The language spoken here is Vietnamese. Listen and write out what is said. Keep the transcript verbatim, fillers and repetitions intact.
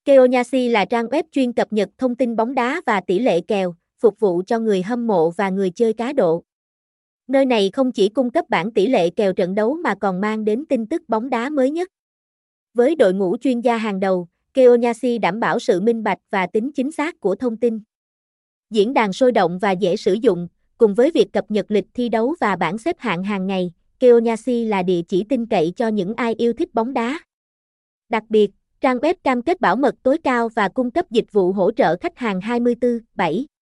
Keonyasi là trang web chuyên cập nhật thông tin bóng đá và tỷ lệ kèo, phục vụ cho người hâm mộ và người chơi cá độ. Nơi này không chỉ cung cấp bảng tỷ lệ kèo trận đấu mà còn mang đến tin tức bóng đá mới nhất. Với đội ngũ chuyên gia hàng đầu, Keonyasi đảm bảo sự minh bạch và tính chính xác của thông tin. Diễn đàn sôi động và dễ sử dụng, cùng với việc cập nhật lịch thi đấu và bảng xếp hạng hàng ngày, Keonyasi là địa chỉ tin cậy cho những ai yêu thích bóng đá. Đặc biệt, trang web cam kết bảo mật tối cao và cung cấp dịch vụ hỗ trợ khách hàng hai mươi bốn trên bảy.